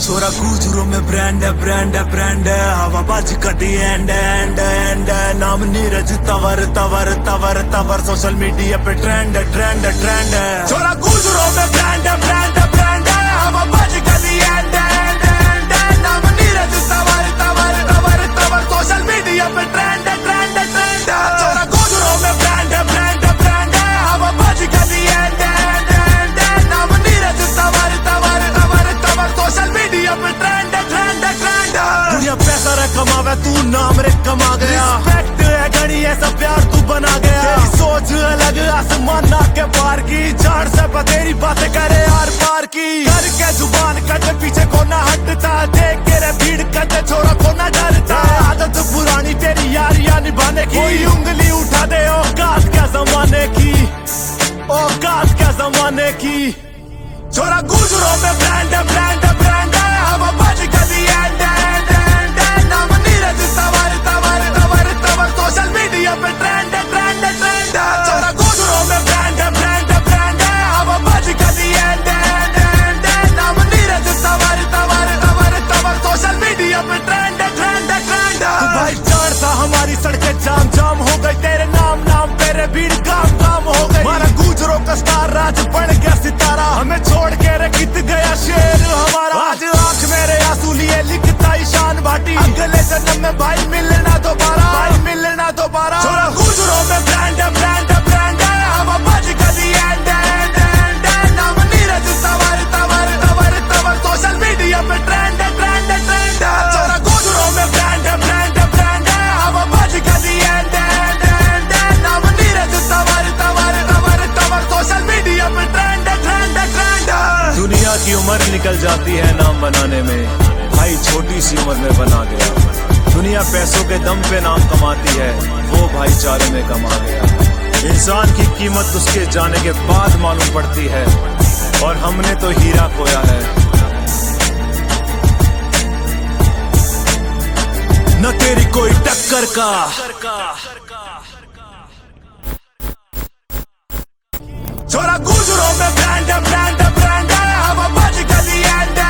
छोरा गुजरों में ब्रांड है, ब्रांड है, ब्रांड है। हवाबाजी कटी एंड एंड एंड नाम नीरज तवर तवर तवर तवर। सोशल मीडिया पे ट्रेंड है, ट्रेंड है, ट्रेंड है। छोरा गुजरों में ब्रांड है, ब्रांड है, ब्रांड है। हवाबाजी कटी एंड एंड एंड नाम नीरज तवर तवर तवर तवर। सोशल मीडिया पे ट्रेंड है, ट्रेंड है, ट्रेंड है। छोरा गुजरों में ब्रांड है, ब्रांड है, ब्रांड है। हवाबाजी कटी एंड एंड एंड नाम नीरज तवर तवर तवर तवर। सोशल मीडिया पे ट्रेंड है, ट्रेंड है, ट्रेंड है। दुनिया पैसा रे कमावे, तू नाम रे कमा गया। रिस्पेक्ट है घड़ी, ऐसा प्यार तू बना गया। तेरी सोच अलग, आसमान ना के पार की। जान से तेरी बातें करे आर पार की। करके जुबान कटे पीछे को ना हटता। देख के रे भीड़ कटे छोरा को ना डरता। आदत पुरानी तेरी यारियां निभाने की। कोई उंगली उठा दे औकात क्या जमाने की, औकात क्या जमाने की। छोरा गुजरों में ब्रांड है, ब्रांड है, ब्रांड है। हवाबाजी कटी एंड एंड एंड नाम नीरज तवर तवर तवर तवर। सोशल मीडिया पे ट्रेंड है, ट्रेंड है, ट्रेंड है। छोरा गुजरों में ब्रांड है, ब्रांड है, ब्रांड है। हवाबाजी कटी एंड एंड एंड नाम नीरज तवर तवर तवर तवर। सोशल मीडिया पे ट्रेंड है, ट्रेंड है, ट्रेंड है। तू भाई जान सा हमारी सड़कें जाम जाम हो गई। तेरे नाम नाम तेरे भीड़ काम काम हो गई। हमारा गुजरों का स्टार राज बन गया सितारा। हमें छोड़ के रे कित गया शेर हमारा। आज आंख मेरे आंसू लिए लिखता ईशान भाटी। अगले जन्म में भाई मिलना दोबारा, भाई मिलना दोबारा। छोरा गुजरों में ब्रांड है, ब्रांड है, ब्रांड है। हवाबाजी कटी एंड एंड एंड नाम नीरज तवर तवर तवर तवर। सोशल मीडिया पे ट्रेंड है, ट्रेंड है, ट्रेंड है। छोरा गुजरों में ब्रांड है, ब्रांड है, ब्रांड है। हवाबाजी कटी एंड एंड एंड नाम नीरज तवर तवर तवर तवर। सोशल मीडिया पे ट्रेंड है, ट्रेंड है, ट्रेंड है। दुनिया की उम्र निकल जाती है नाम बनाने में, भाई छोटी सी उम्र में बना गया। दुनिया पैसों के दम पे नाम कमाती है, वो भाईचारे में कमा गया। इंसान की कीमत उसके जाने के बाद मालूम पड़ती है, और हमने तो हीरा खोया है। न तेरी कोई टक्कर का। छोरा गुजरों में ब्रांड है, ब्रांड है, ब्रांड है। हवाबाजी कटी एंड